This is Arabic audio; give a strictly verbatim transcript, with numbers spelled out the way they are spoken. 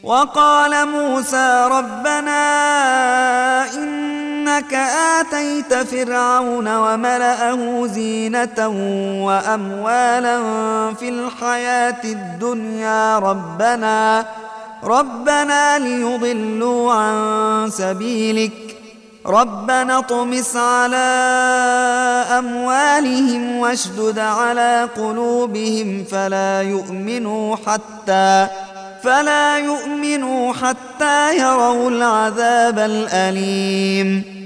وقال موسى ربنا إنك آتيت فرعون وملأه زينة وأموالا في الحياة الدنيا ربنا ربنا ليضلوا عن سبيلك ربنا اطمس على أموالهم واشدد على قلوبهم فلا يؤمنوا حتى فلا يؤمنوا حتى يروا العذاب الأليم